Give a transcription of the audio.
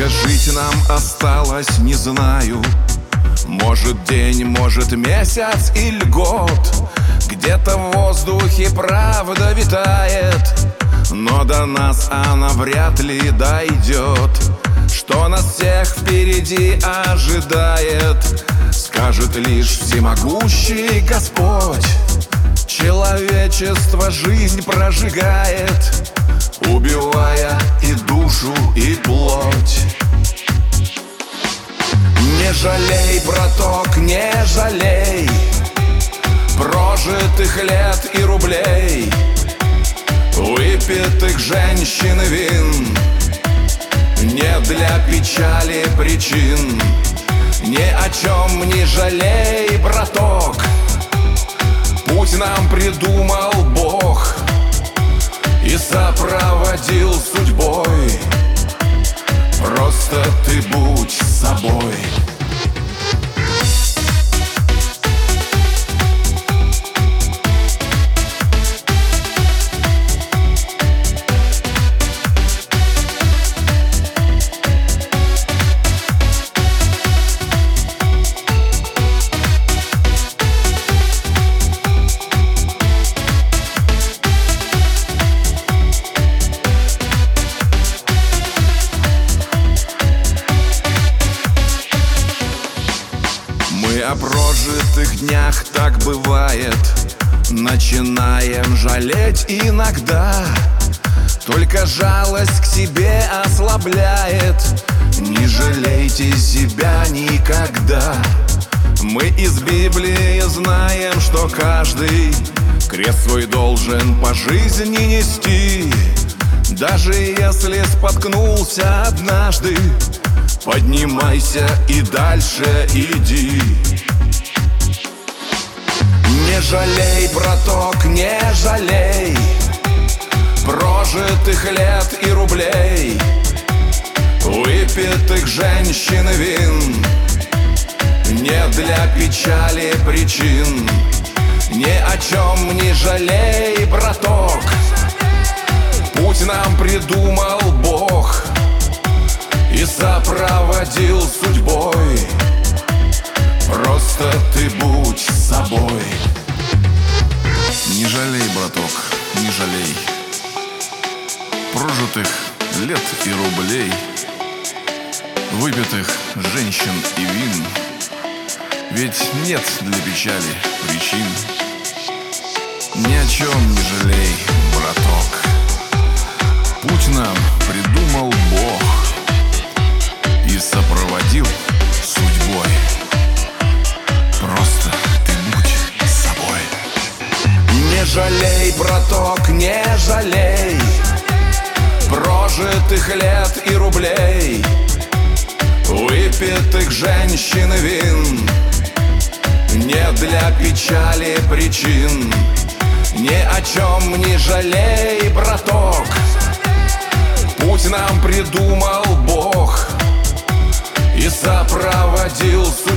Сколько жить нам осталось, не знаю. Может день, может месяц или год. Где-то в воздухе правда витает, но до нас она вряд ли дойдет. Что нас всех впереди ожидает, скажет лишь всемогущий Господь. Человечество жизнь прожигает, убивая и душу, и плоть. Не жалей, браток, не жалей прожитых лет и рублей, выпитых женщин и вин. Не для печали причин, ни о чем не жалей, браток. Путь нам придумал Бог и сопроводил судьбой. Просто ты будь собой. Мы о прожитых днях, так бывает, начинаем жалеть иногда. Только жалость к себе ослабляет. Не жалейте себя никогда. Мы из Библии знаем, что каждый крест свой должен по жизни нести. Даже если споткнулся однажды, поднимайся и дальше иди. Не жалей, браток, не жалей прожитых лет и рублей, выпитых женщин и вин. Не для печали причин, ни о чем не жалей, браток. Путь нам придумал Бог и сопроводил судьбой. Просто ты будь собой. Не жалей, браток, не жалей прожитых лет и рублей, выпитых женщин и вин. Ведь нет для печали причин. Ни о чем не жалей, браток. Путь нам придумал Бог и сопроводил судьбой. Просто ты будь собой. Не жалей, браток, не жалей прожитых лет и рублей, выпитых женщин и вин. Не для печали причин, ни о чем не жалей, браток. Путь нам придумал Бог и сопроводил судьбой.